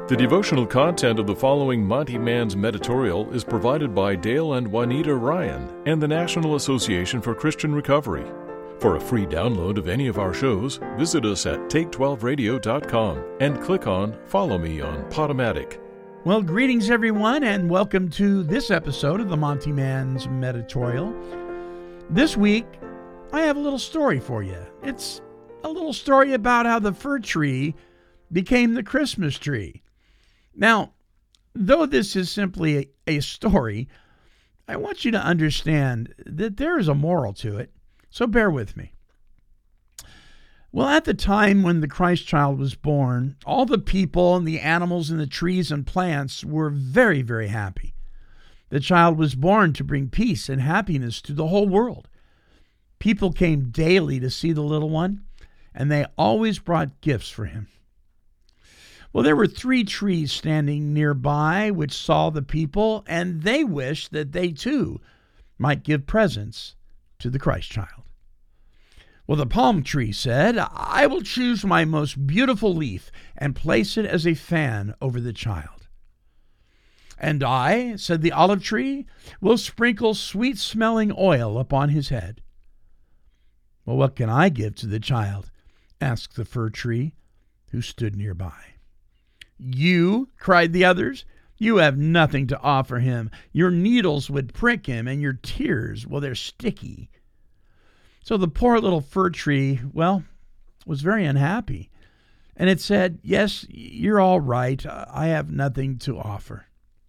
The devotional content of the following Monty Man's Meditorial is provided by Dale and Juanita Ryan and the National Association for Christian Recovery. For a free download of any of our shows, visit us at take12radio.com and click on Follow Me on Podomatic. Well, greetings everyone, and welcome to this episode of the Monty Man's Meditorial. This week, I have a little story for you. It's a little story about how the fir tree became the Christmas tree. Now, though this is simply a story, I want you to understand that there is a moral to it, so bear with me. Well, at the time when the Christ child was born, all the people and the animals and the trees and plants were very, very happy. The child was born to bring peace and happiness to the whole world. People came daily to see the little one, and they always brought gifts for him. Well, there were 3 trees standing nearby which saw the people, and they wished that they too might give presents to the Christ child. Well, the palm tree said, "I will choose my most beautiful leaf and place it as a fan over the child." "And I," said the olive tree, "will sprinkle sweet-smelling oil upon his head." "Well, what can I give to the child?" asked the fir tree, who stood nearby. "You," cried the others, "you have nothing to offer him. Your needles would prick him, and your tears, well, they're sticky." So the poor little fir tree, well, was very unhappy. And it said, "Yes, you're all right. I have nothing to offer."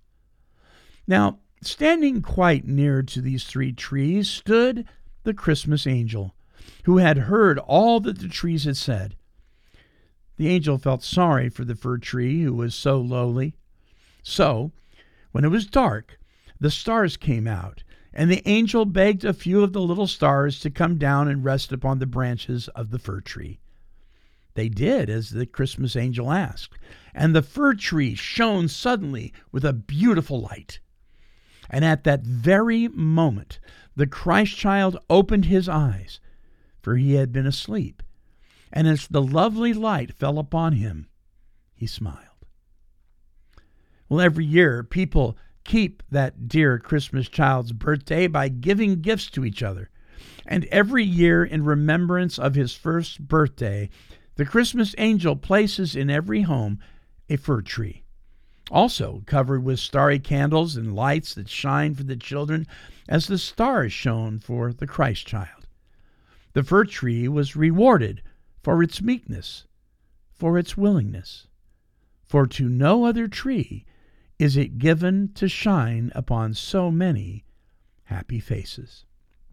Now, standing quite near to these 3 trees stood the Christmas angel, who had heard all that the trees had said. The angel felt sorry for the fir tree, who was so lowly. So, when it was dark, the stars came out, and the angel begged a few of the little stars to come down and rest upon the branches of the fir tree. They did as the Christmas angel asked, and the fir tree shone suddenly with a beautiful light. And at that very moment, the Christ child opened his eyes, for he had been asleep. And as the lovely light fell upon him, he smiled. Well, every year, people keep that dear Christmas child's birthday by giving gifts to each other. And every year, in remembrance of his first birthday, the Christmas angel places in every home a fir tree, also covered with starry candles and lights that shine for the children as the stars shone for the Christ child. The fir tree was rewarded for its meekness, for its willingness. For to no other tree is it given to shine upon so many happy faces.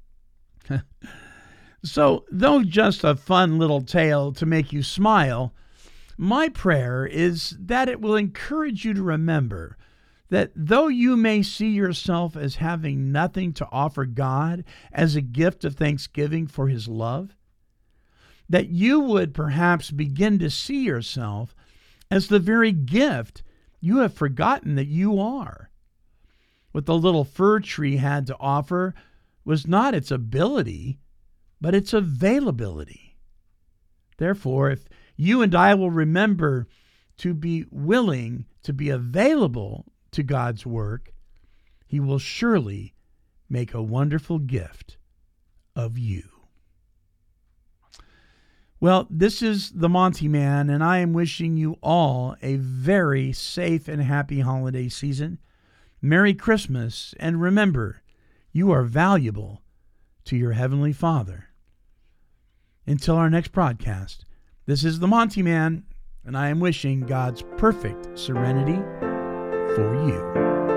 So, though just a fun little tale to make you smile, my prayer is that it will encourage you to remember that though you may see yourself as having nothing to offer God as a gift of thanksgiving for his love, that you would perhaps begin to see yourself as the very gift you have forgotten that you are. What the little fir tree had to offer was not its ability, but its availability. Therefore, if you and I will remember to be willing to be available to God's work, he will surely make a wonderful gift of you. Well, this is the Monty Man, and I am wishing you all a very safe and happy holiday season. Merry Christmas, and remember, you are valuable to your Heavenly Father. Until our next broadcast, this is the Monty Man, and I am wishing God's perfect serenity for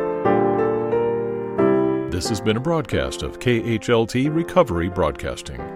you. This has been a broadcast of KHLT Recovery Broadcasting.